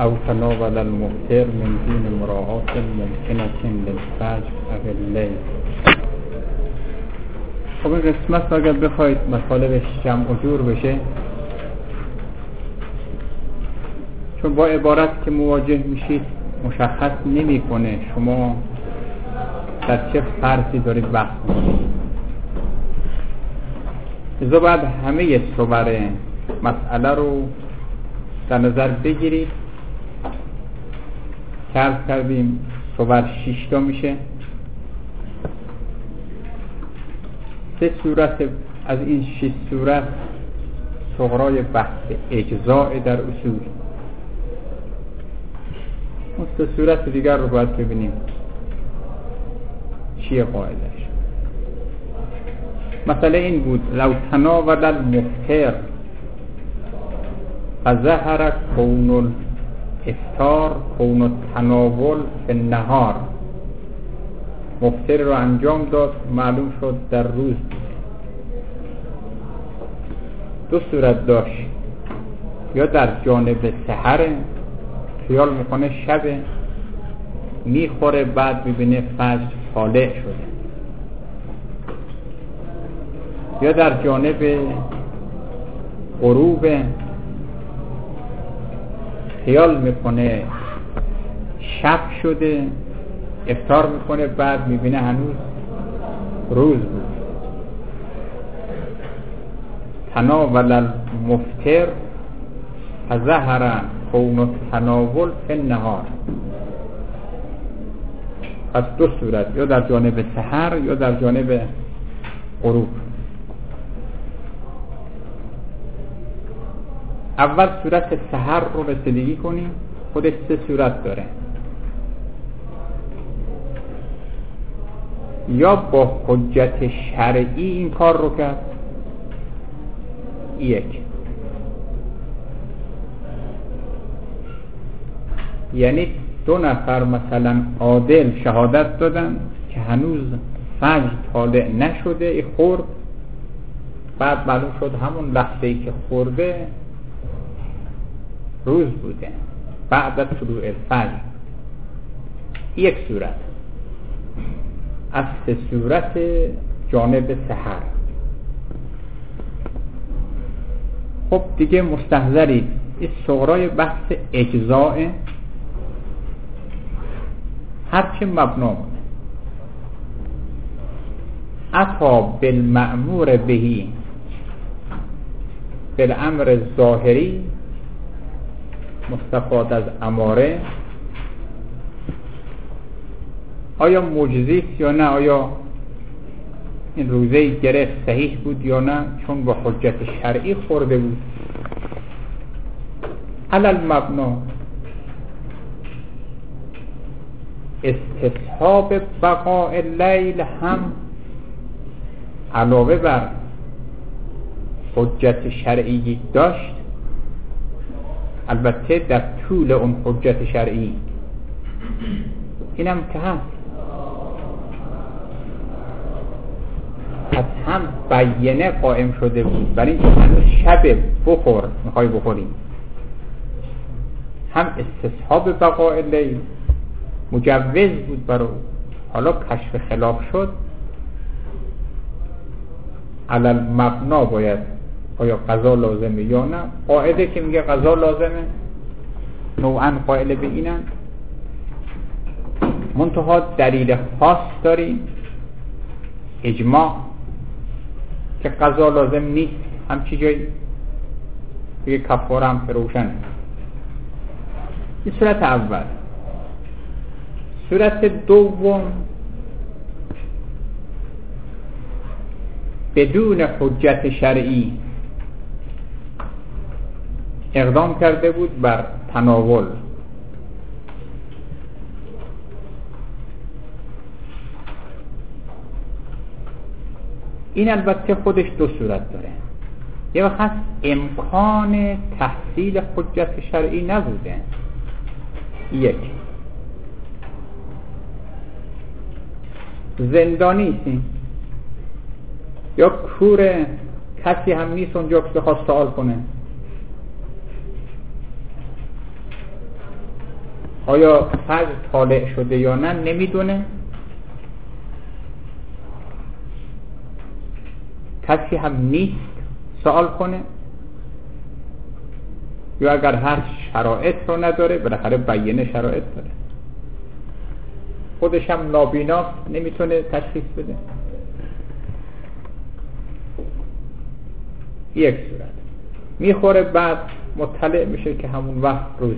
او تناول المفطر من دون مراعات ممکنة للفجر او اللیل. خب این قسمت اگر بخواید مطالبش جمع و جور بشه، چون با عبارت که مواجه میشید مشخص نمیکنه شما در چه فرضی دارید بحث میکنید. لذا باید همه صور مسئله رو در نظر بگیرید. عرض کردیم صور 6 تا میشه. 3 صورت از این 6 صورت صغرای بحث اجزاء در اصول. اون 3 صورت دیگر رو باید ببینیم چیه قاعدش. مسئله این بود لو تناول المفطر فظهر کون الافطار کون التناول فی النهار. مفطر رو انجام داد، معلوم شد در روز بوده. 2 صورت داشت، یا در جانب سحر خیال میکنه شبه، میخوره بعد میبینه فجر طالع شده، یا در جانب غروب خیال میکنه شب شده، افطار میکنه بعد میبینه هنوز روز بود. تناول المفطر فظهر کون التناول فی النهار. پس 2 صورت، یا در جانب سحر یا در جانب غروب. اول صورت سحر رو رسیدگی کنیم. خودش 3 صورت داره. یا با حجت شرعی این کار رو کرد، 1. یعنی 2 نفر مثلا عادل شهادت دادن که هنوز فجر طالع نشده، ای خورد، بعد معلوم شد همون لحظه ای که خورده روز بوده بعد از طلوع الفجر. 1 صورت از 3 صورت جانب سحر. خب دیگه مستحضرید این صغرای بحث اجزاء، هرچه مبنا مونه. اتا بالمأمور بهی بالامر ظاهری مستفاد از اماره. آیا معجزه‌ای یا نه؟ آیا این روزه گرفت صحیح بود یا نه؟ چون با حجت شرعی خورده بود. علل مبنا استصحاب بقاء اللیل هم علاوه بر حجت شرعی داشت، البته در طول اون حجت شرعی اینم که هست. از هم بیانه قائم شده بود، برای اینکه هنوز شب بخور میخوای بخوریم. هم استصحاب بقاء اللیل مجوز بود برای، حالا کشف خلاف شد. علل مبنا باید آیا قضا لازمه یا نه. قاعده که میگه قضا لازمه نوعا قائل به اینن، منتها دلیل خاص داریم، اجماع که قضا لازم نیست. همچی جایی یه کفاره هم روشن. این صورت اول. صورت دوم بدون حجت شرعی اقدام کرده بود بر تناول. این البته خودش 2 صورت داره. یه وقت هست امکان تحصیل حجت شرعی نبوده، 1 زندانی نیستیم یا کور کسی هم نیست اونجا که بخواد سوال کنه، آیا فجر طالع شده یا نه نمیدونه. کسی هم نیست سوال کنه، یا اگر هر شرایط رو نداره، بالاخره بیانه شرایط داره، خودش هم نابینا نمیتونه تشخیص بده. یک صورت میخوره، بعد مطلع میشه که همون وقت روز.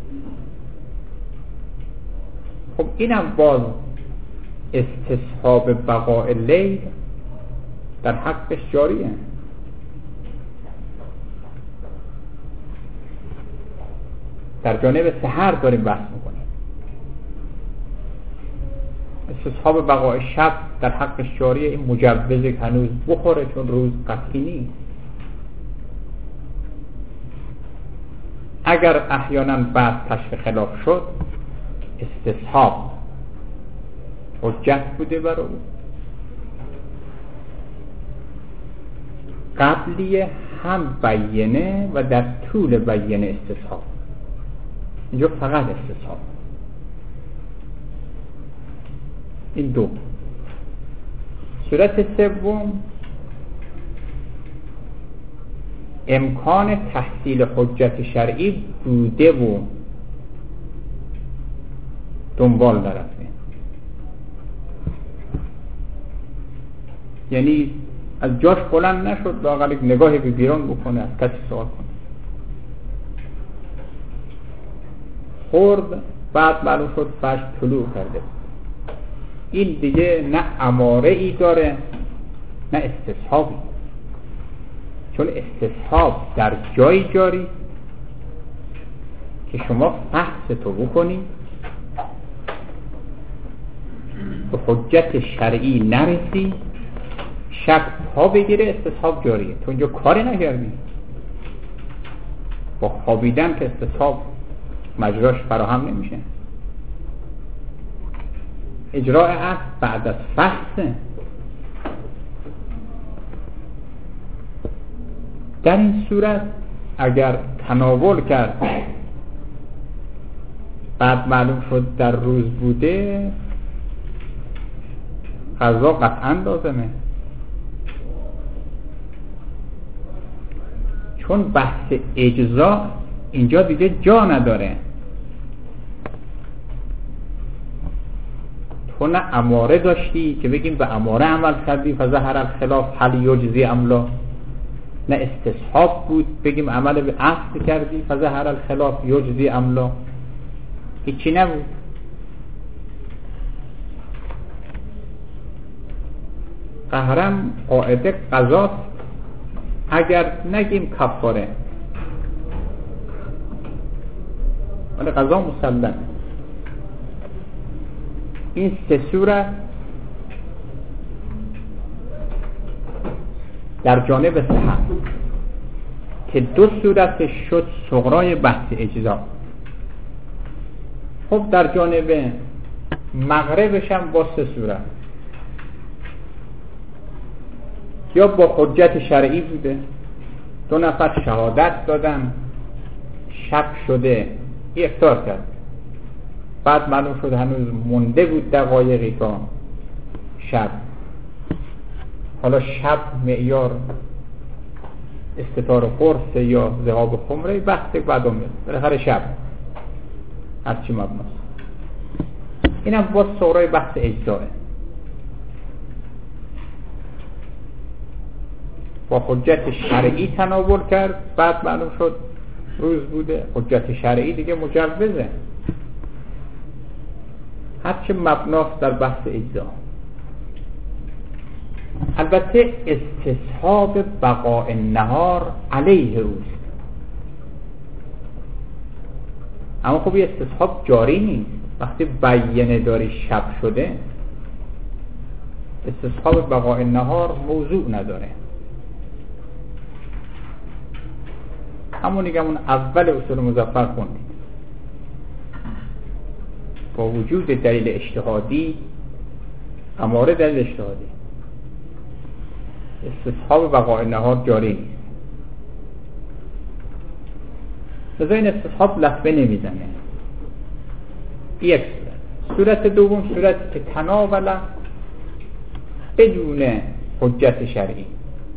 خب اینم باز استصحاب بقاء لیل در حقش جاریه. در جانب سحر داریم بحث میکنیم. استصحاب بقاء شب در حقش جاریه. این مجوزه که هنوز بخوره چون روز قطعی نیست. اگر احیانا بعد کشف خلاف شد، استصحاب حجت بوده برای او. قبلیه هم بیانه و در طول بیانه استصحاب. اینجا فقط استصحاب. این دو. صورت سوم امکان تحصیل حجت شرعی بوده و دنبال نرفته، یعنی از جاش بلند نشد، لااقل نگاهی به بیرون بکنه، از کسی سوال کنه. خورد، بعد معلوم شد فجر طلوع کرده. این دیگه نه اماره ای داره نه استصحابی، چون استصحاب در جایی جاری که شما فحص تو بکنی، به حجت شرعی نرسی، شک ها بگیره، استصحاب جاریه. تو اینجا کاری نکردی، با خوابیدن که استصحاب مجراش فراهم نمیشه. اجراء عقد بعد از فحصه. در این صورت اگر تناول کرد، بعد معلوم شد در روز بوده، قضا قطعا لازمه، چون بحث اجزا اینجا دیگه جا نداره. تو نه اماره داشتی که بگیم به اماره عمل کردی فظهر الخلاف هل یجزی ام لا، نه استصحاب بود بگیم عمل به اصل کردی فظهر الخلاف یجزی ام لا. هیچی نبود. قهرم قاعده قضاست، اگر نگیم کفاره، ولی قضا مسلم. این سه صورت در جانب صحت که دو صورتش شد صغرای بحث اجزا. خب در جانب مغربش هم با سه صورت، یا با حجت شرعی بوده، دو نفر شهادت دادن، شب شده افطار کرد، بعد معلوم شد هنوز مونده بود دقایقی تا شب. حالا شب معیار استطار قرص یا ذهاب خمره، بحث بعد میاد، بالاخره شب هرچی مبناست. اینم با صغرای بحث اجزاه، با حجت شرعی تناول کرد، بعد معلوم شد روز بوده، حجت شرعی دیگه مجوزه، هرچی مبناست در بحث اجزا. البته استصحاب بقاء النهار علیه اوست، اما خب یه استصحاب جاری نیست. وقتی بیانه داری شب شده، استصحاب بقاء النهار موضوع نداره. همونی که همون اول اصول مظفر خوندید، با وجود دلیل اجتهادی، اماره دلیل اجتهادی، استصحاب بقاء النهار جاری نیست. لذا این استصحاب لطفه نمیزنه. یک صورت دوم صورتی که تناول بدون حجت شرعی،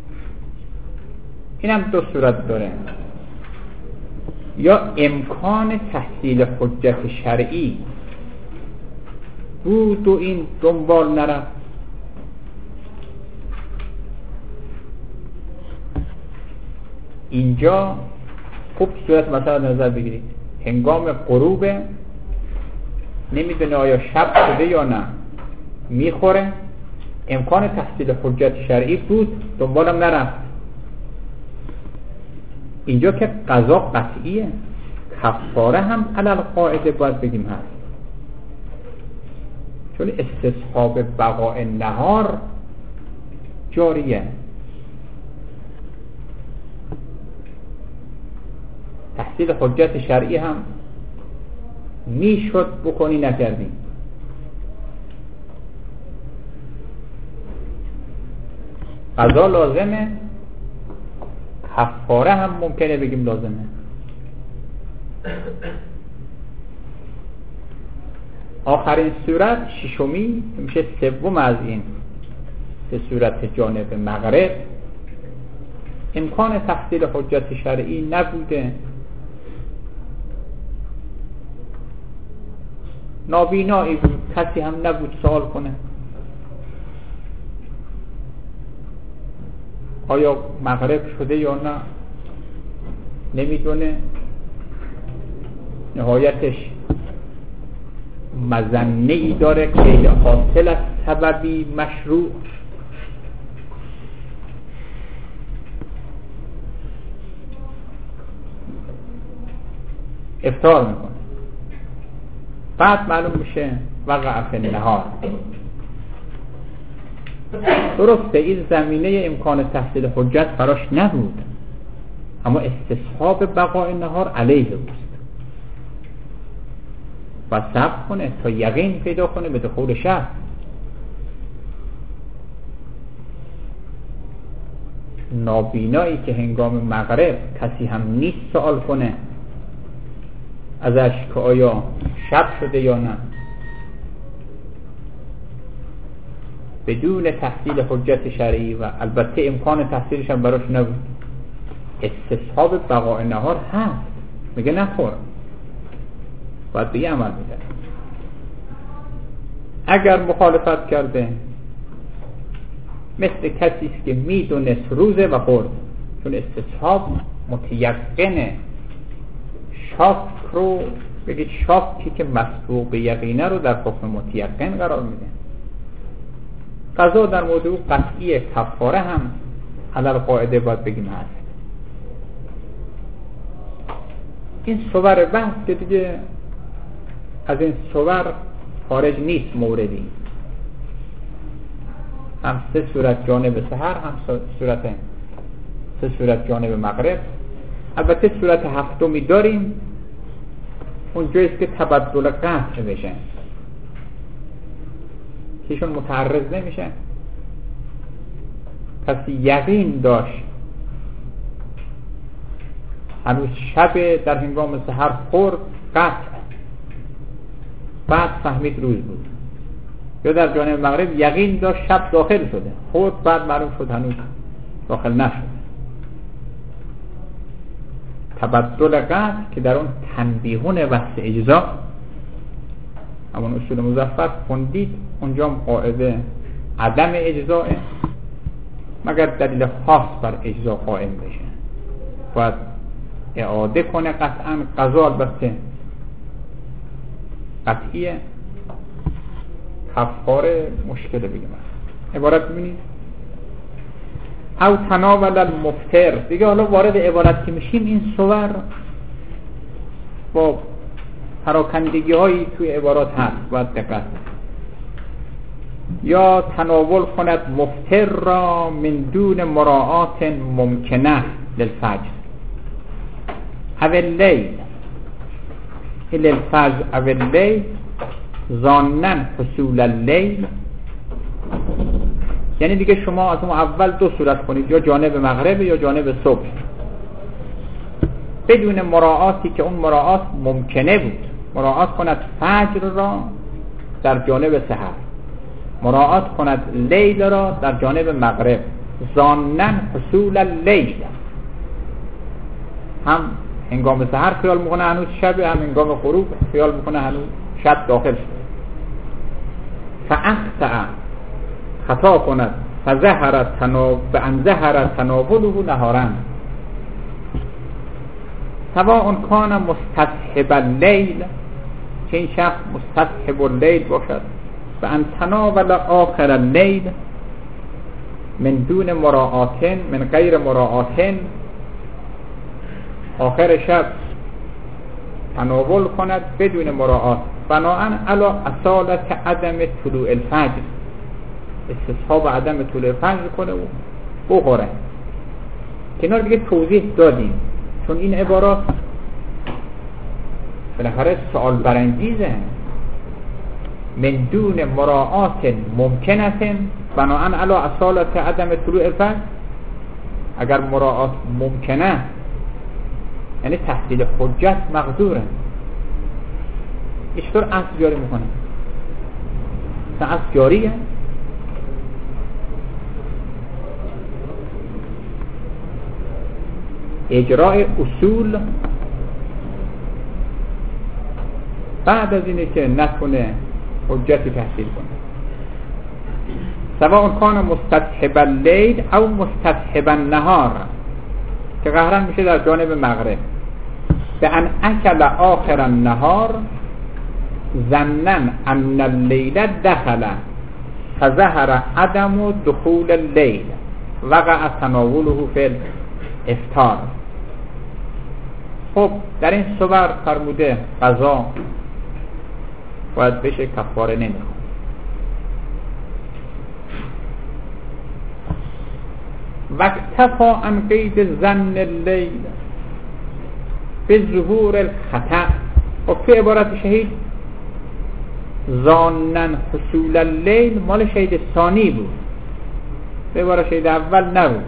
این هم دو صورت داره. یا امکان تحصیل حجت شرعی بود و این دنبال نرفت، اینجا خوب صورت مثلا نظر بگیرید، هنگام غروب نمیدونه آیا شب شده یا نه، میخوره، امکان تحصیل حجت شرعی بود، دنبالم نرفت. اینجا که قضا قطعیه، کفاره هم علی القاعده باید بگیم هست، چون استصحاب بقاء نهار جاریه. تحصیل حجت شرعی هم میشد بکنی، نکردی. قضا لازمه، کفاره هم ممکنه بگیم لازمه. آخرین صورت ششمی میشه سوم از این به صورت جانب مغرب، امکان تحصیل حجت شرعی نبوده، نابینایی بود، کسی هم نبود سوال کنه آیا مغرب شده یا نه، نمیدونه. نهایتش مظنه ای داره که حاصل از سببی مشروع، افطار میکنه، بعد معلوم میشه وقع فی النهار. درسته این زمینه امکان تحصیل حجت فراش نبود، اما استصحاب بقاء نهار علیه اوست و صبر کنه تا یقین پیدا کنه به دخول شب. نابینایی که هنگام مغرب کسی هم نیست سوال کنه ازش که آیا شب شده یا نه، بدون تحصیل حجت شرعی و البته امکان تحصیلش هم براش نبود، استصحاب بقاء نهار هست، میگه نخور، باید به یه عمل میده. اگر مخالفت کرده مثل کسی است که میدونست روزه و خورد، چون استصحاب متیقنه. شاک رو بگید شاکی که مسبوق به یقینه رو در حکم متیقن قرار میده. قضا در موضوع قطعی، کفاره هم علی القاعده باید بگیم هست. این صور بحث که دیگه از این صور خارج نیست موردی، هم سه صورت جانب سحر، هم سه صورت جانب مغرب. البته صورت هفتمی داریم، اونجاییست که تبدل قطع بشه، کهشون متعرض نمیشه. کسی یقین داشت هنوز شب، در هنگام سحر خورد قطع، بعد فهمید روز بود، یا در جانب مغرب یقین داشت شب داخل شده، خورد بعد معلوم شد هنوز داخل نشد. تبدل قطع که در اون تنبیهون بحث اجزا، همون اصول مظفر خوندید، اونجا هم قاعده عدم اجزاه، مگر دلیل خاص بر اجزا قائم بشه باید اعاده کنه. قطعا قضا البته قطعیه، کفاره مشکله بگیم. عبارت ببینید او تناول المفطر، دیگه حالا وارد عبارت که میشیم این صور با پراکندگی هایی توی عبارات هست، باید دقت. یا تناول کند مفطر را من دون مراعات ممکنه للفجر او اللیل الى الفجر او اللیل ظانن حصول اللیل. یعنی دیگه شما از اون اول دو صورت کنید، یا جانب مغرب یا جانب صبح، بدون مراعاتی که اون مراعات ممکنه بود. مراعات کند فجر را در جانب سحر، مراعات کند لیل را در جانب مغرب، ظانن حصول اللیل، هم هنگام سحر خیال میکنه هنوز شب، هم هنگام غروب خیال میکنه هنوز شب داخل شد. فاخطأ خطا کند، فظهر تناوله نهارا سواء کان مستصحب اللیل، که این شخص مستصحب اللیل باشد، و ان تناول آخر اللیل من دون مراعاتن، من غیر مراعاتن، آخر شب تناول کند بدون مراعات، بناءً علی اصالت عدم طلوع الفجر، استصحاب عدم طلوع الفجر کنه و بخوره. کنار دیگه توضیح دادیم، چون این عبارات بالاخره سوال برانگیزه. من دون مراعات ممکنه بناءً علی اصالت عدم طلوع الفجر، اگر مراعات ممکنه یعنی تحصیل حجت مقدوره، چطور اصل جاری میکنه؟ اصل جاریه؟ اجراء اصول بعد از اینه که نتونه حجتی تحصیل کنه. سواء کان مستصحب اللیل او مستصحب النهار، که قهرن میشه در جانب مغرب. به ان اکل آخر النهار ظنن ان اللیل دخل فظهر عدم دخول اللیل وقع تناوله فی الافطار. خب در این صور فرموده قضا باید بشه، کفاره نمیخواد. واکتفا عن قید ظن اللیل به ظهور الخطأ. و تو عبارت شهید ظانن حصول اللیل مال شهید ثانی بود، به عبارت شهید اول نبود.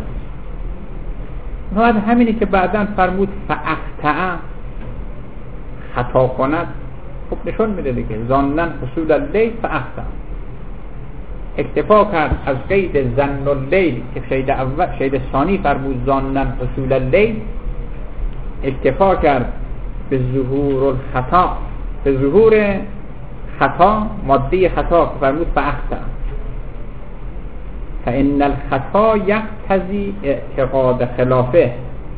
نوعد همینی که بعداً فرمود فاخطأ خطا کند، خب نشون میده دیگه ظانن حصول اللیل فاخطأ. اکتفا کرد از قید ظن اللیل که شهید اول شهید ثانی فرمود ظانن حصول اللیل، اکتفا کرد به ظهور الخطا، به ظهور خطا، ماده خطا که فرمود فاخطأ. فإن الخطا یقتضی اعتقاد خلافه.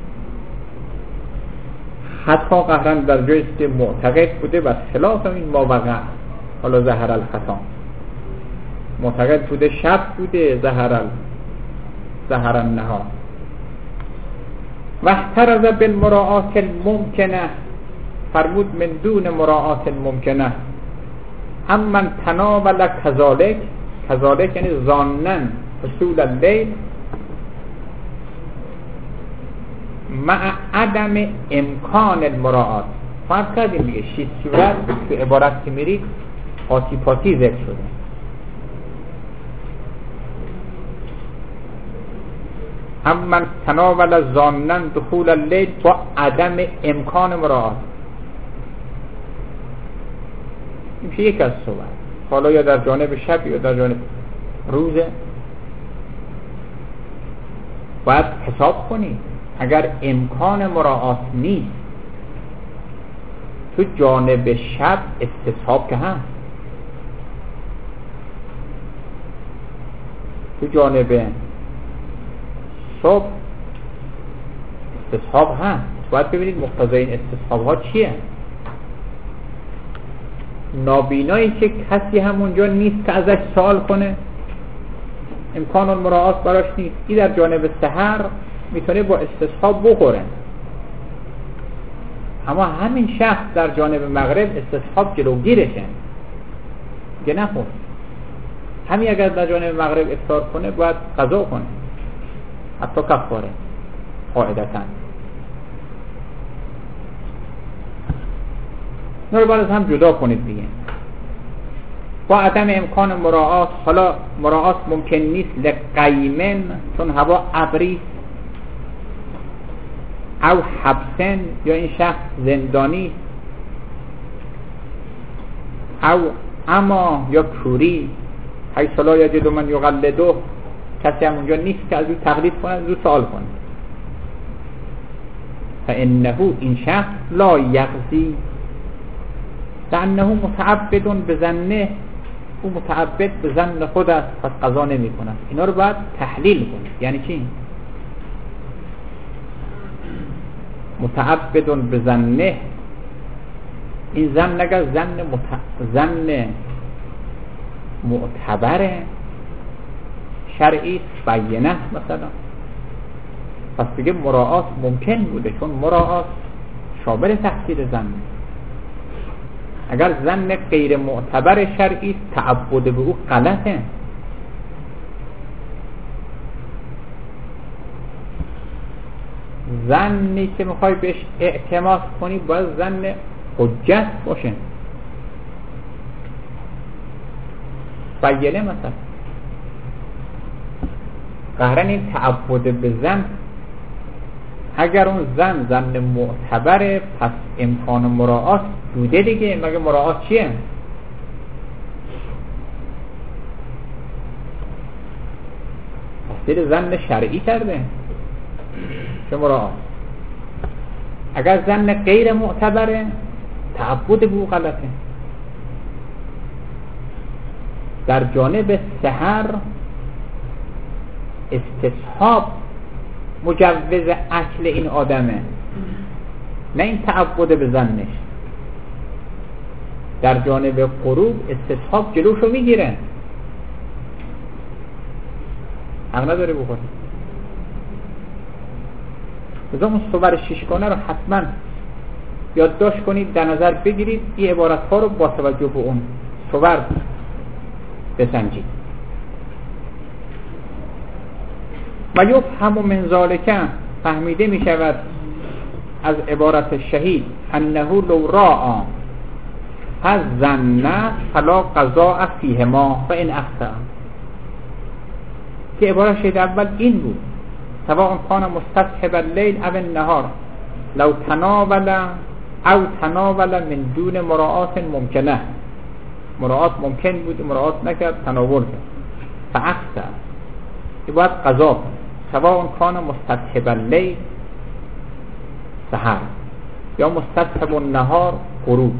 خطا قهرن در جایست که معتقد بوده و خلاف این ما وقع. حالا ظهر الخطا معتقد بوده شب بوده، ظهر النهار. و احترز بالمراعات الممکنه، فرمود من دون مراعات الممکنه. اما تناول کذالک، کذالک یعنی ظانن حصول اللیل مع عدم امکان المراعات. فرض کردیم دیگه 6 صورت تو عبارت که میرید قاطی پاتی ذکر شده. اما تناول ظانن دخول اللیل با عدم امکان مراعات، این میشه یک از صورت. حالا یا در جانب شب یا در جانب روزه، باید حساب کنید. اگر امکان مراعات نیست تو جانب شب استصحاب که هست، تو جانب صبح استصحاب هست. باید ببینید مقتضای این استصحاب ها چیه. نابینایی که کسی همونجا نیست که ازش سوال کنه، امکان المراعات براش نیست، این در جانب سحر میتونه با استصحاب بخوره. اما همین شخص در جانب مغرب استصحاب جلوگیرشه، میگه نخور. همین اگر در جانب مغرب افطار کنه باید قضا کنه، حتی کفاره قاعدتاً. نور باید هم جدا کنید دیگه. با عدم امکان مراعات، حالا مراعات ممکن نیست لقیمن چون هوا ابری، او حبسن یا این شخص زندانی، او اما یا کوری، حیث لا یجد من یقلده، کسی هم اونجا نیست که از او تقلید کنه، از او سوال کنه. فانه این شخص لا یقضی لانه متعبد بظنه، او متعبد به ظن خود است، پس قضا نمی کند. اینا رو باید تحلیل کنید. یعنی چی؟ متعبد به ظنه، این ظن اگر ظن معتبره شرعی بیانه مثلا، پس دیگه مراعات ممکن بوده، چون مراعات شامل تحصیل ظن. اگر ظن غیر معتبر شرعی تعبد به او غلطه. ظنی که میخوای بهش اعتماد کنی باید ظن حجت باشه. بیانه مثلا قهرن این تعبد به ظن، اگر اون ظن معتبره پس امکان مراعات بوده دیگه. مگه مراعات چیه؟ تفسیر ظن شرعی کرده چه مراعات. اگر ظن غیر معتبره تعبد به او غلطه. در جانب سحر استصحاب مجوز اصل این آدمه، نه این تعبد به ظنش. در جانب غروب استصحاب جلوشو میگیره، حق نداره بخوره. لذا اون صور شیشگانه رو حتما یادداشت کنید، در نظر بگیرید، این عبارت ها رو با توجه به اون صور بسنجید. و یفهم من ذالک، فهمیده می شود از عبارت شهید، انه لو راء از ظن فلا قضاء فیهما و ان اخطأ، که عبارت شهید اول این بود سواء کان مستصحب اللیل او النهار لو تناول او تناول من دون مراعات ممکنه، مراعات ممکن بود مراعات نکرد تناول کرد، فاخطأ، این باید قضا کنه. سواء کان مستصحب اللیل سحر یا مستصحب النهار غروب.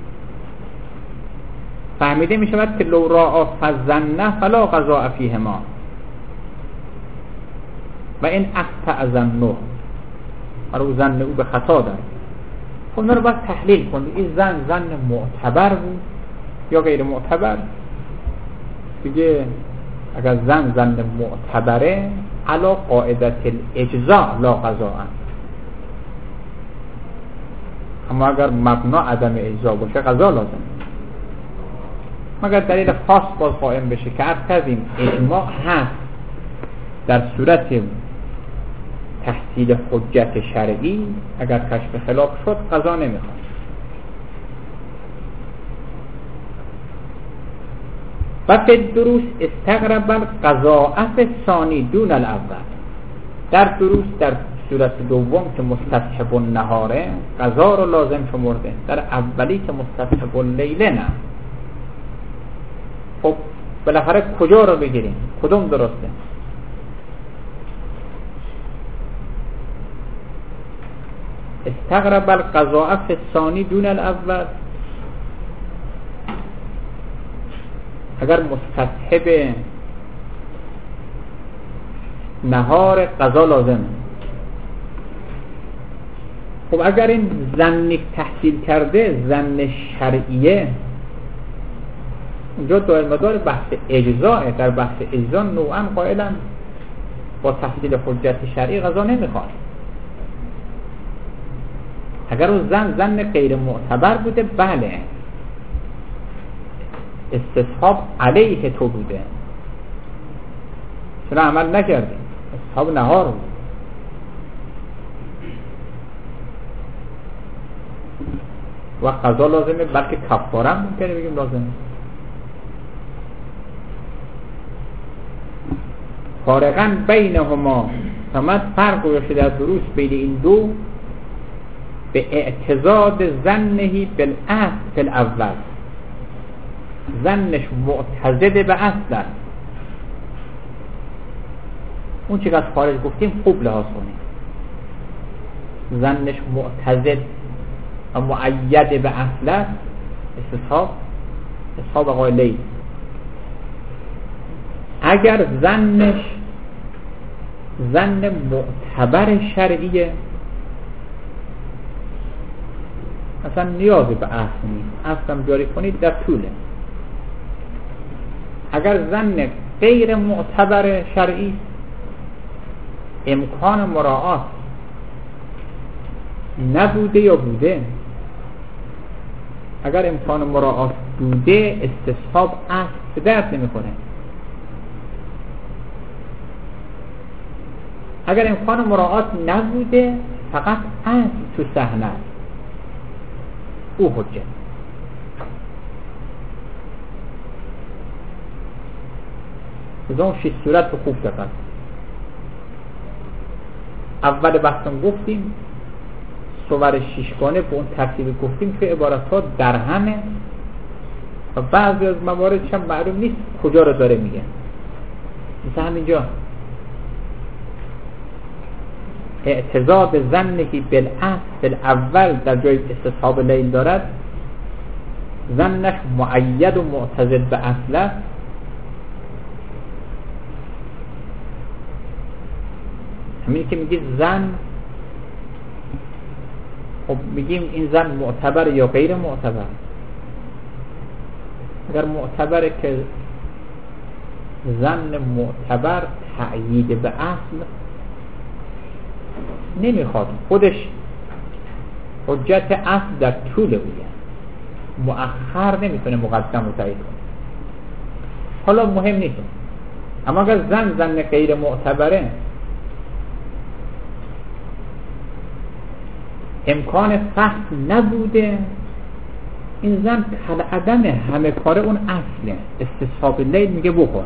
فهمیده می شود که لو راء فظن فلا قضاء فیهما و این اخطأ ظنه، رو ظن او به خطا داره. خب اون رو باید تحلیل کنید، این ظن معتبر بود یا غیر معتبر دیگه. اگر ظن معتبره علا قاعدت الاجزاء لا قضاء، اما اگر مبنا عدم اجزاء باشه قضا لازم، مگر دلیل خاص باز قائم بشه که عرض کردیم اجماع هست در صورت تحصیل حجت شرعی. اگر کشف خلاف شد قضا نمیخواد. و فی الدروس استغرب القضاء الثانی دون الاول، در دروس در صورت دوم که مستصحب النهاره قضا رو لازم شمرده، در اولی که مستصحب اللیل نه. خب بالاخره کجا رو بگیریم؟ کدوم درسته؟ استغرب القضاء فی الثانی دون الاول، اگر مستصحب نهار قضا لازمه. خب اگر این ظنی تحصیل کرده ظن شرعیه، اونجا دائم مدار بحث اجزاء. در بحث اجزاء نوعا قائلا با تحصیل حجت شرعی قضا نمیخواد. اگر اون ظن غیر معتبر بوده بله استصحاب علیه تو بوده، چرا عمل نکردی؟ استصحاب نهار بود. و قضا لازمه، بلکه کفاره هم ممکنه بگیم لازمه. فارقاً بینهما، تمام فرق گذاشته در دروس بین این دو به اعتضاد ظنهی بالاصل الاول، ظنش معتضد به اصل است. اون چی که از خارج گفتیم خوب لحاظ کنیم. ظنش معتضد و مؤید به اصل است، استصحاب آقای لیث. اگر ظنش ظن معتبر شرعیه، اصلا نیازی به اصل نیست، اصلا جاری کنید در طوله. اگر ظن غیر معتبر شرعی، امکان مراعات نبوده یا بوده، اگر امکان مراعات بوده استصحاب اصل به درد نمیخوره. اگر امکان مراعات نبوده فقط اصل تو صحنه است، او حجت. از اون 6 صورت رو خوب دقت. اول بحثم گفتیم صور 6 گانه به اون ترتیب گفتیم که عبارات در همه و بعضی از مواردش هم معلوم نیست کجا رو داره میگه. مثل همینجا اعتضاد ظنهی بالاصل اول در جای استصحاب لیل دارد، ظنش مؤید و معتضد به اصل است. همین که میگید زن، خب میگیم این زن معتبر یا غیر معتبر. اگر معتبره که زن معتبر تأیید به اصل نمیخواد، خودش حجت اصل در طول بوده، مؤخر نمیتونه مقدم رو تأیید کنه. حالا مهم نیست. اما اگر زن غیر معتبره، امکان فهم نبوده، این زن کالعدم همه کاره اون اصله، استصحاب لیل میگه بخور.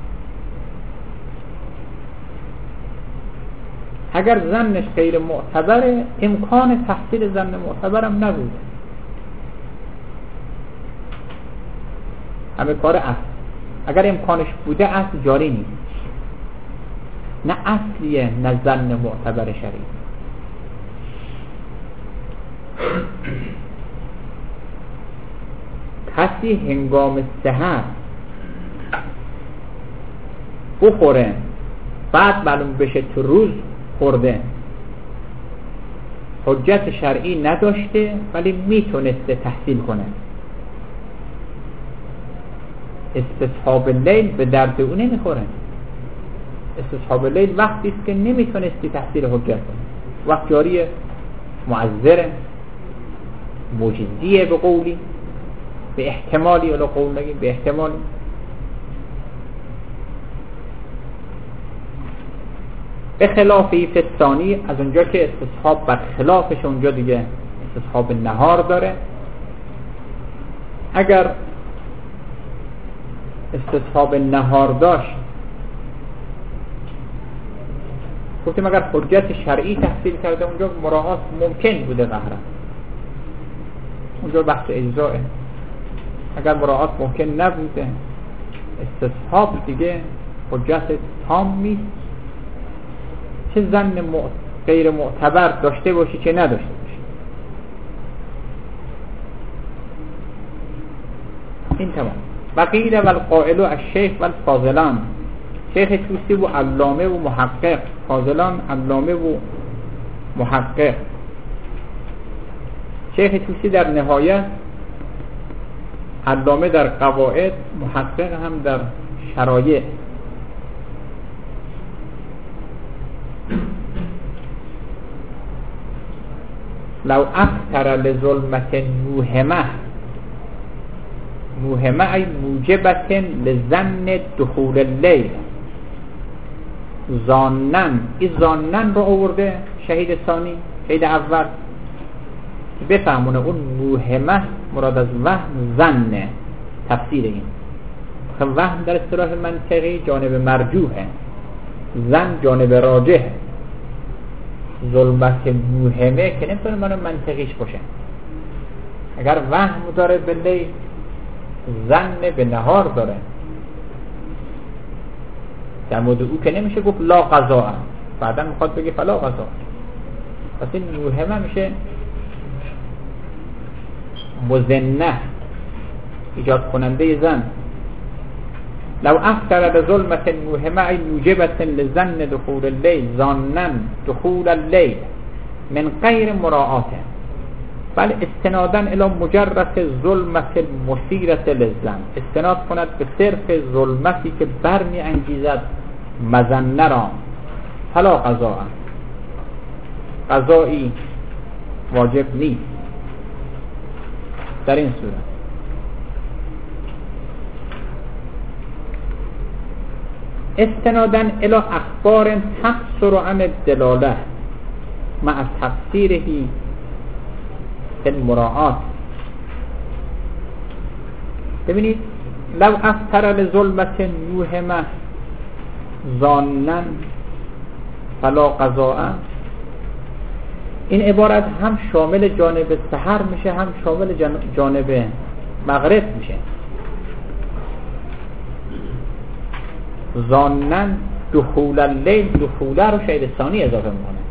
اگر زنش غیر معتبره، امکان تحصیل زن معتبرم نبوده، همه کار اصل. اگر امکانش بوده اصل جاری نیست، نه اصلیه نه زن معتبر شرعی. کسی هنگام سحر بخوره بعد معلوم بشه تو روز خورده، حجت شرعی نداشته ولی میتونسته تحصیل کنه، استصحاب لیل به درد او نمیخوره. استصحاب لیل وقتی است که نمیتونستی تحصیل حجت کنه، وقت جاریه، معذره، موجزیه، به قولی، به احتمالی، ولی قول نگیم، به احتمالی. به خلاف ثانی، از اونجا که استصحاب بر خلافش اونجا دیگه استصحاب نهار داره. اگر استصحاب نهار داشت، گفتیم اگر حجت شرعی تحصیل کرده اونجا مراعات ممکن بوده قهرا، اونجا بحث اجزاه. اگر مراعات ممکن نبوده، استصحاب دیگه حجت تام نیست، چه ظن غیر معتبر داشته باشی چه نداشته باشی. این تمام. بقیل و القائل و الشیخ و الفاضلان، شیخ توسی و علامه و محقق، فاضلان علامه و محقق. شیخ توسی در نهایت، علامه در قواعد، محقق هم در شرایع. لو افتر لظلمت موهمه ای موجبت لظن دخول اللیل. زانن، این زانن رو آورده شهید ثانی، شهید اول بفهمونه اون موهمه مراد از وهم ظنه. تفسیر این وهم در اصطلاح منطقی جانب مرجوحه، ظن جانب راجحه. ظلمت موهمه که نمیتونه منطقیش باشه. اگر وهم داره به لیل، ظن به نهار داره. در مورد او که نمیشه گفت لا قضاء، بعدا میخواد بگه فلا قضاء. پس این موهمه میشه مزنه، ایجاد کننده زن. لو افتر لظلمت موهمه ای موجبت لظن دخول اللیل ظانا دخول اللیل من غیر مراعات، بل استنادن الى مجرد ظلمت المثیرة للظن، استناد کند به صرف ظلمتی که برمی انگیزد مظنه را. فلا قضاء، قضایی واجب نیست در این صورت. استنادن الى اخبار تقصر عن الدلاله مع تقصیره فی المراعات. ببینید لو افتر لظلمت موهمه ظانا فلا قضاء، این عبارت هم شامل جانب سحر میشه هم شامل جانب مغرب میشه. ظانا دخول اللیل، دخوله رو شاید ثانی اضافه میکنه.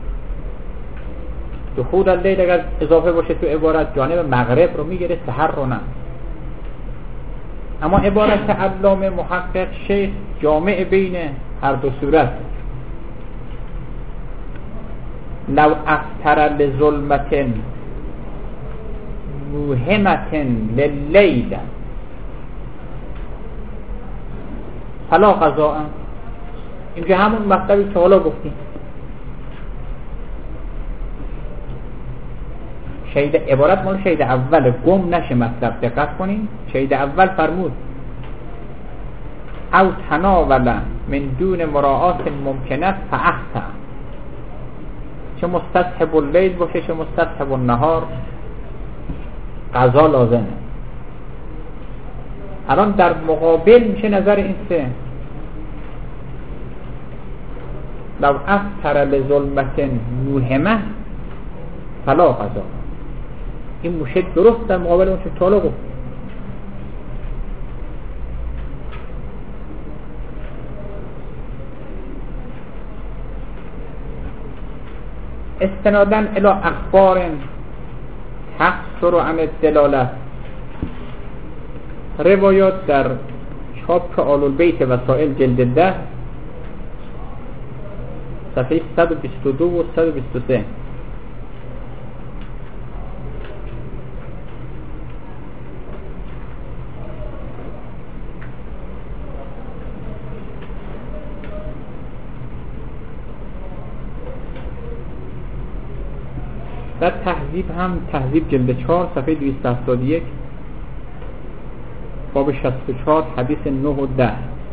دخول اللیل اگر اضافه باشه تو عبارت جانب مغرب رو میگیره، سحر رو نه. اما عبارت علامه محقق شیخ جامع بین هر دو صورت. لو افتر لظلمت موهمت للیل فلا قضاء، اینجا همون مطلبی که حالا گفتیم. شهید عبارت مال شهید اول، گم نشه مطلب، دقت کنین. شهید اول فرمود او تناول من دون مراعات ممکنه فاحسن، چه مستصحب اللیل باشه چه مستصحب النهار قضا لازمه. الان در مقابل میشه نظر این سه. لو افتر لظلمت موهمه فلا قضا، این موشه درست در مقابل اون چه تالا گفت. استنادن الى اخبار تقصر عن الدلاله، روایات در چاپ آل البیت وسائل جلد 10 صفحه 122 و 123. در تهذیب هم تهذیب جلد 4 صفحه 271 باب 64 حدیث 9 و 10.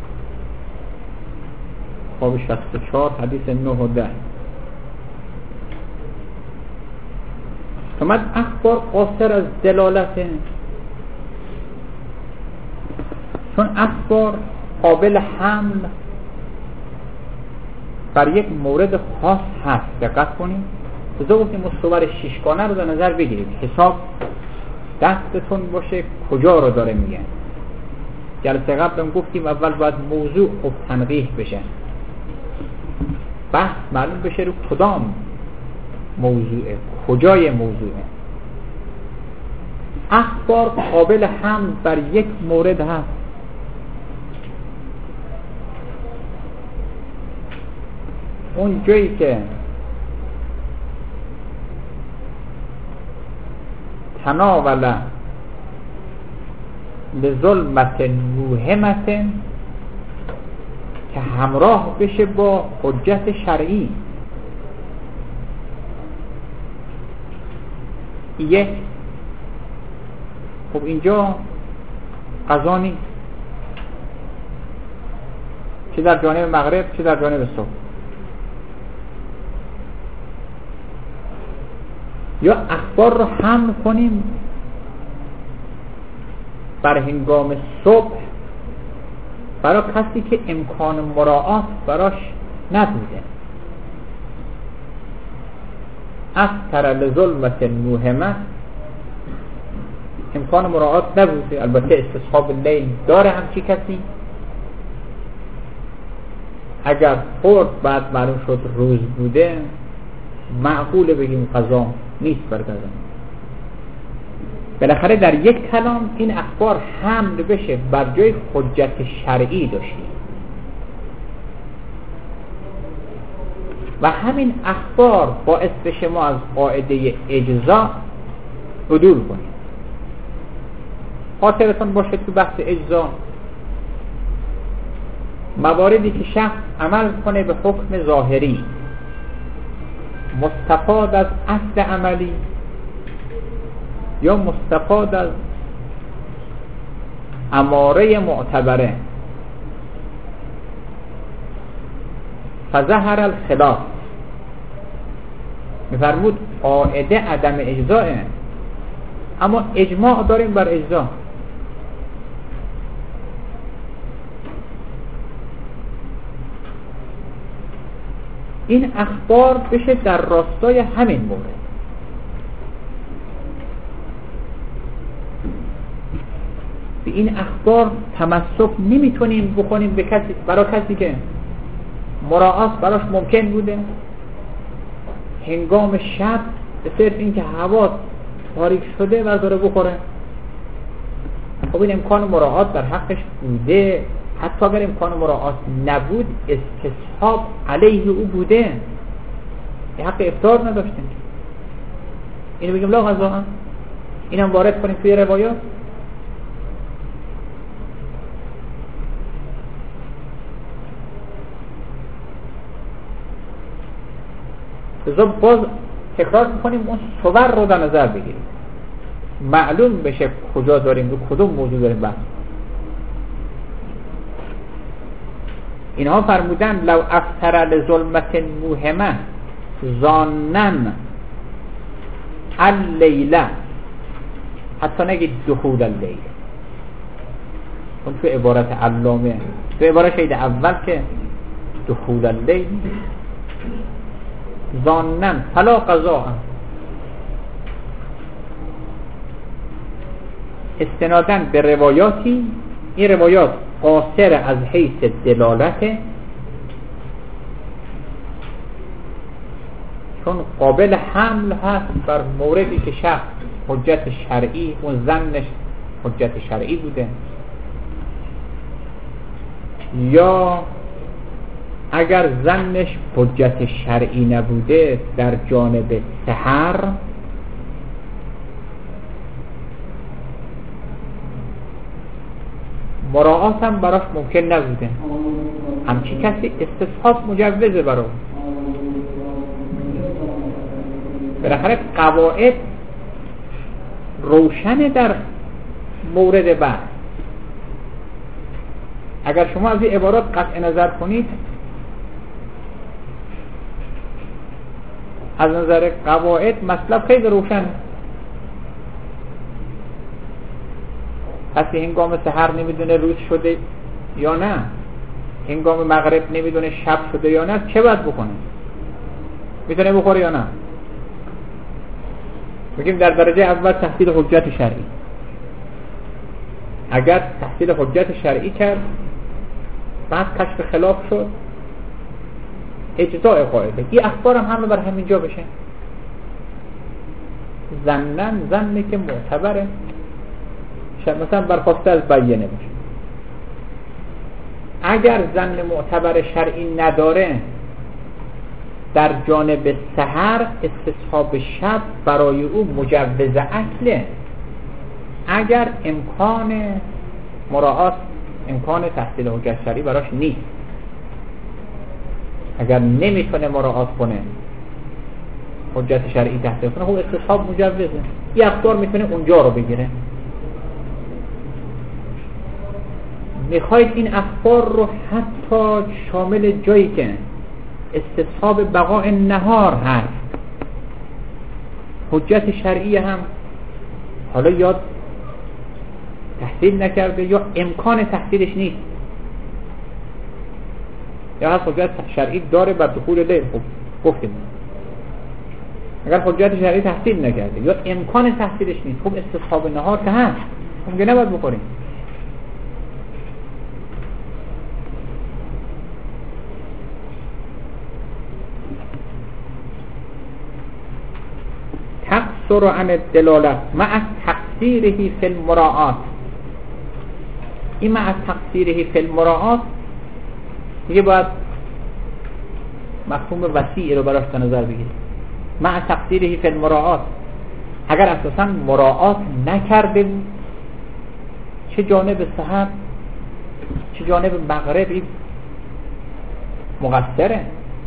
باب 64 حدیث 9 و 10. فرمود اخبار قاصر از دلالت، چون اخبار قابل حمل بر یک مورد خاص هست. دقت کنید، بذار گفتیم مصور شیشگانه رو در نظر بگیرید، حساب دستتون باشه کجا رو داره میگه. جلسه قبل هم گفتیم اول باید موضوع خوب تنقیح بشه، بحث معلوم بشه رو کدام موضوعه، کجای موضوعه. اخبار قابل حمل بر یک مورد هست. اون جایی که تناول لظلمت موهمت که همراه بشه با حجت شرعی. یک خب اینجا قضا نیست، چه در جانب مغرب چه در جانب صبح. یا اخبار رو حمل کنیم بر هنگام صبح برای کسی که امکان مراعات براش نبوده. افتر لظلمت موهمه امکان مراعات نبوده. البته استصحاب لیل داره همچی کسی، اگر خورد بعد معلوم شد روز بوده معقوله بگیم قضا نیست بر قضا. بالاخره در یک کلام این اخبار حمل بشه بر جای حجت شرعی داشتی و همین اخبار باعث بشه ما از قاعده اجزا عدول کنیم. خاطرتون باشه تو بحث اجزا مواردی که شخص عمل کنه به حکم ظاهری مستفاد از اصل عملی یا مستفاد از اماره معتبره، فظهر الخلاف، میفرمود قاعده عدم اجزاه، اما اجماع داریم بر اجزا. این اخبار بشه در راستای همین مورد. به این اخبار تمسک نمیتونیم بکنیم به کسی، برای کسی که مراعات براش ممکن بوده هنگام شب به صرف اینکه هوا تاریک شده و داره بخوره. خب این امکان مراعات در حقش بوده، حتی اگر امکان مراعات نبود استصحاب علیه او بوده، یه حق افطار نداشتیم. اینو بگیم لا قضا، اینم وارد کنیم توی روایات. باز تکرار میکنیم اون صور رو در نظر بگیریم، معلوم بشه کجا داریم، رو کدوم موضوع داریم بحث. اینها فرمودن لو افتر لظلمت موهمه ظانن اللیله، حتی نگید دخول اللیل، اون تو عبارت علامه، تو عبارت شهید اول که دخول اللیل ظانن فلا قضا، استنادن به روایاتی، این روایات قاصر از حیث دلالت، چون قابل حمل هست بر موردی که شخص حجت شرعی، اون ظنش حجت شرعی بوده، یا اگر ظنش حجت شرعی نبوده در جانب سحر مراعات هم براش ممکن نبوده، همچی کسی استصحاب مجوزه برای. بالاخره قواعد روشنه در مورد بحث. اگر شما از این عبارات قطع نظر کنید، از نظر قواعد مطلب خیلی روشن. کسی هنگام سحر نمیدونه روز شده یا نه، هنگام مغرب نمیدونه شب شده یا نه، چه باید بکنه؟ میتونه بخوره یا نه؟ میگیم در درجه اول تحصیل حجت شرعی. اگر تحصیل حجت شرعی کرد بعد کشف خلاف شد، اجزاء قاعده. این اخبار هم همه بر همینجا بشه. ظنه که معتبره، مثلا برخواسته از بیانه باشه. اگر ظن معتبر شرعی نداره، در جانب سحر استصحاب شب برای او مجوز اکله. اگر امکان مراعات، امکان تحصیل حجت شرعی براش نیست، اگر نمیتونه مراعات کنه، حجت شرعی تحصیل کنه، خب استصحاب مجوزه. یه اخبار میتونه اونجا رو بگیره. میخواید این اخبار رو حتی شامل جایی که استصحاب بقاء نهار هست، حجت شرعی هم حالا یا تحصیل نکرده یا امکان تحصیلش نیست، یا هست حجت شرعی داره بر دخول لیل، خب گفتیم اگر حجت شرعی تحصیل نکرده یا امکان تحصیلش نیست، خب استصحاب نهار که هست، ممکنه نباید بخوریم. تقصر عن الدلالت مع تقصیره فی المراعات. این مع تقصیره فی المراعات دیگه باید مفهوم وسیعی رو براش در نظر بگیریم. مع تقصیره فی المراعات، اگر اساسا مراعات نکرده بود، چه جانب سحر چه جانب مغربی مقصره.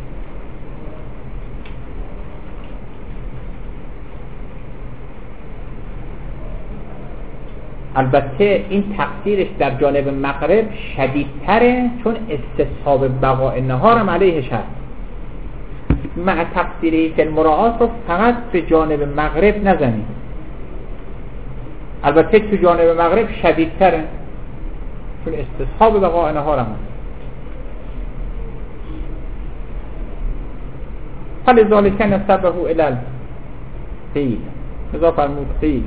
البته این تقصیرش در جانب مغرب شدیدتره، چون استصحاب بقاء نهار هم علیهش هست. مع تقصیری فی المراعات رو فقط به جانب مغرب نزنید، البته تو جانب مغرب شدیدتره، چون استصحاب بقاء نهار هم هست. فلذلک نسبه الی القیل، اذا فرمود قیل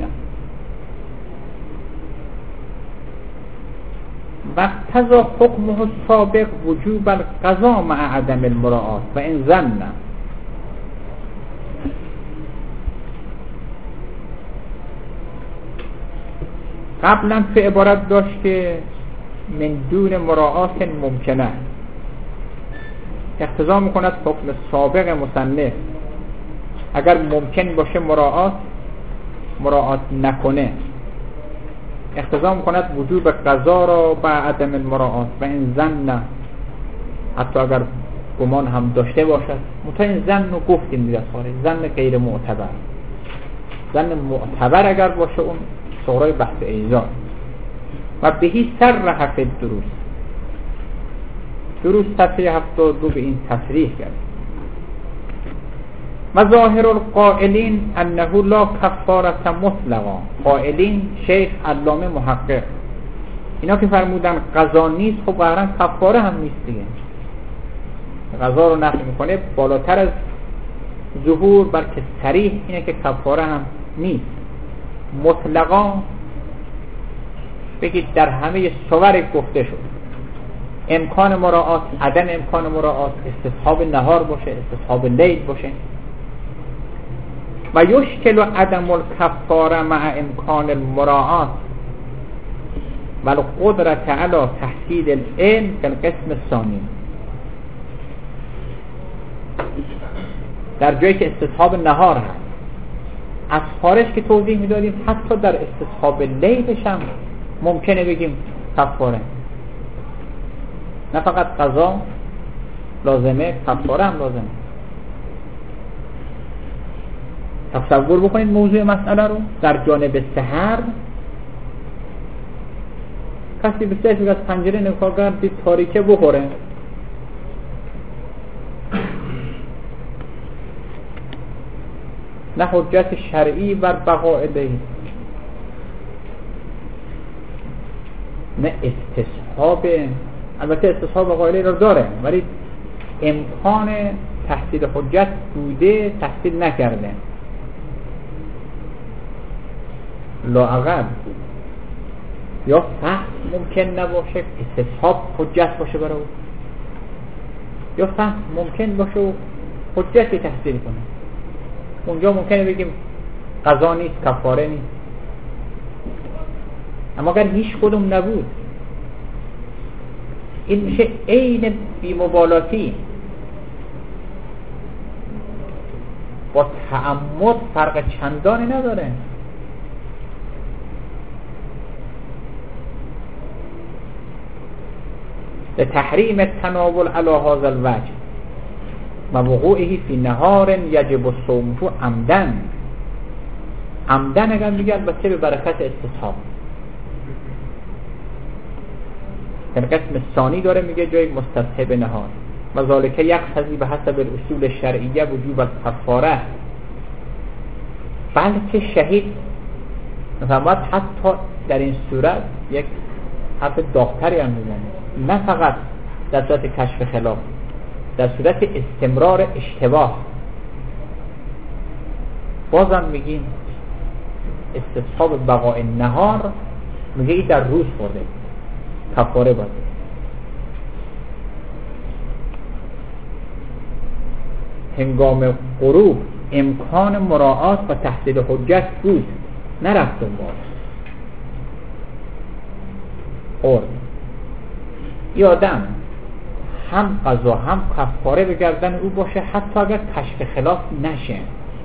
وقتضا حکمه السابق وجوب القضا مع عدم المراعات و این ظن. قبلا فی عبارت داشت که من دون مراعات ممکنه، اقتضا میکند حکم سابق مصنف اگر ممکن باشه مراعات نکنه، اقتضا میکند وجوب قضا را با عدم المراعات و این ظن، حتی اگر گمان هم داشته باشد. متا این ظن رو گفتیم دیگه، ظن غیر معتبر. ظن معتبر اگر باشه اون صغرای بحث ایزان و بهی صرح فی دروس صفحه 72 به این تصریح کرد. و ظاهر القائلین انه لا کفارة مطلقا. قائلین شیخ علامه محقق اینا که فرمودن قضا نیست، خب قهرن کفاره هم نیست دیگه. قضا رو نفی میکنه بالاتر از ظهور، بلکه صریح اینه که کفاره هم نیست. مطلقا بگید در همه صور گفته شد، امکان مراعات، عدم امکان مراعات، استصحاب نهار باشه، استصحاب لیل باشه. و یشکل عدم الکفاره مع امکان المراعات و القدرت علی تحصیل العلم که القسم الثانی. در جایی که استصحاب نهار هست، از خارج که توضیح میدادیم حتی در استصحاب لیلش هم ممکنه بگیم کفاره، نه فقط قضا لازمه، کفاره هم لازمه. تصور بکنید موضوع مسئله رو. در جانب سحر کسی بسیار از پنجره نگاه کرد دید تاریکه بخوره، نه حجت شرعی بر بقاء لیل، نه استصحاب. البته استصحاب بقاء لیل رو داره، ولی امکان تحصیل حجت بوده، تحصیل نکرده. لااقل یا فهم ممکن نباشه استصحاب حجت باشه برای او، یا فهم ممکن باشه و حجتی تحصیل کنه. اونجا ممکنه بگیم قضا نیست، کفاره نیست. اما اگر هیچ کدوم نبود، این میشه عین بی‌مبالاتی. با تعمد فرق چندانی نداره. لتحریم التناول علی هذا الوجه و وقوعه فی نهار یجب الصوم عمدن اگر میگه البته به برکت استصحاب. در قسم ثانی داره میگه جای مستصحب نهار و ذالک یقتضی به حسب الاصول الشرعیه وجوب الکفاره، بلکه شهید مثلا حتی در این صورت یک حرف داغ‌تری هم میزنه، نه فقط در صورت کشف خلاف، در صورت استمرار اشتباه. بازم میگیم استصحاب بقاء نهار، میگه این در روز خورده کفاره باشه. هنگام غروب امکان مراعات و تحصیل حجت بود، نرفت اون خورد. یه آدم هم قضا هم کفاره به گردن او باشه، حتی اگر کشف خلاف نشه،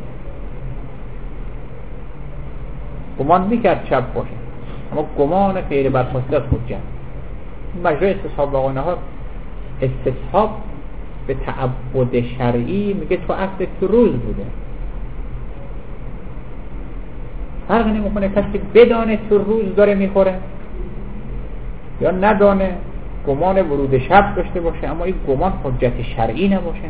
گمان میکرد شب باشه اما گمان غیر بر مصدق حجت. مجرای استصحاب بقاء نهار، استصحاب به تعبد شرعی میگه تو اصل تو روز بوده، فرق نمیکنه کسی بدانه تو روز داره میخوره یا ندانه، گمان ورود شب داشته باشه اما این گمان حجت شرعی نباشه.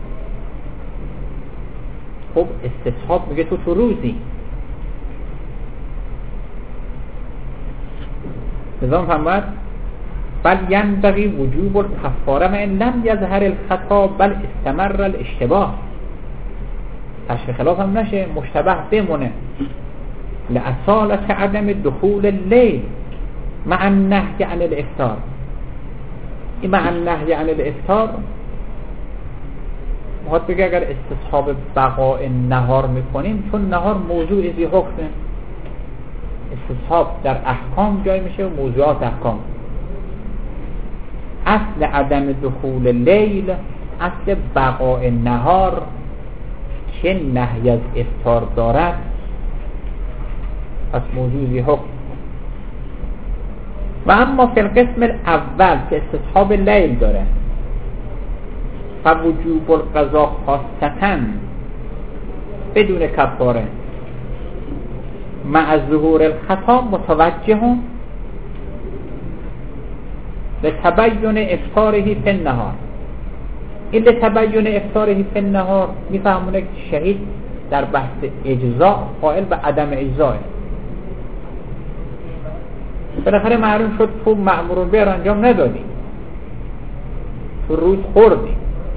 خب استصحاب میگه تو روزی. نظام فرمود بل ینبغی وجوب الکفاره من لم یظهر الخطا بل استمر الاشتباه. کشف خلاف هم نشه، مشتبه بمونه. لأصالة عدم دخول اللیل مع النهی عن الافطار. این مع النهی عن الافطار میخواد بگه اگر استصحاب بقاء نهار میکنیم، چون نهار موضوع ذی حکمه، استصحاب در احکام جای میشه و موضوعات احکام. اصل عدم دخول لیل، اصل بقاء نهار چه نهی از افطار دارد، پس موضوع ذی حکم. و اما فی القسم الاول که استصحاب لیل داره، فوجوب القضا خاصتا بدون کفاره مع ظهور الخطا متوجه لتبین افطاره فی النهار. این لتبین افطاره فی النهار میفهمونه که شهید در بحث اجزاء قائل به عدم اجزاء. بالاخره معلوم شد تو مأمور به انجام ندادی، تو روز خوردی.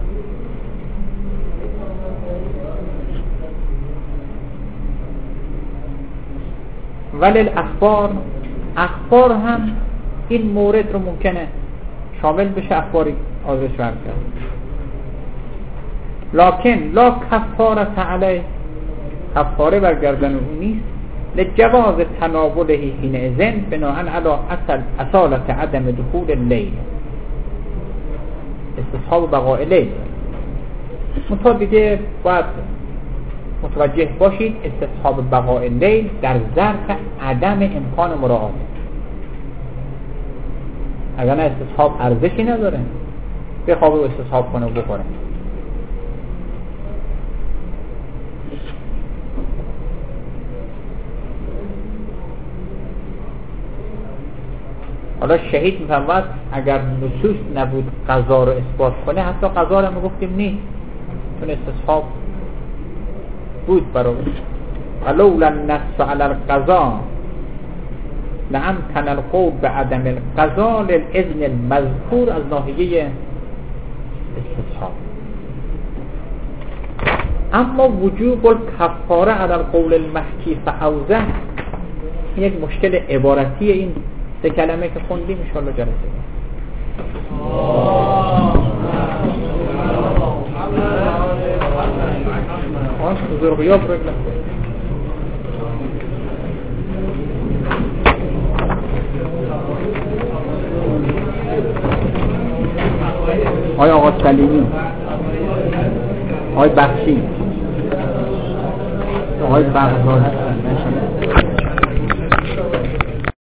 ولی اخبار هم این مورد رو ممکنه شامل بشه، اخباری آزش ورد کرد. لکن لا کفاره علیه، کفاره برگردن اون نیست. لجواز تناوله حین اذن بناء علی اصالت عدم دخول اللیل، استصحاب بقاء لیل. منطقه دیگه باید متوجه باشید استصحاب بقاء لیل در ظرف عدم امکان مراعات. اگر نه استصحاب ارزشی نداره، بخوابه و استصحاب کنه و بخوره. حالا شهید میفهمد اگر نصوص نبود قضا رو اثبات کنه، حتی قضا رو میگفتیم نیست، چون استصحاب بود برای ولولا النص علی القضا لامکن القول بعدم القضا للاذن المذکور از ناحیه استصحاب. اما وجوب الکفاره علی القول المحکی فاوضح، یک مشکل عبارتی این سه کلمه که خوندیم ان شاء الله جلسه بزرگیاب رو آقای آقا سلیمی، آقای بخشی، آقای بغدادی.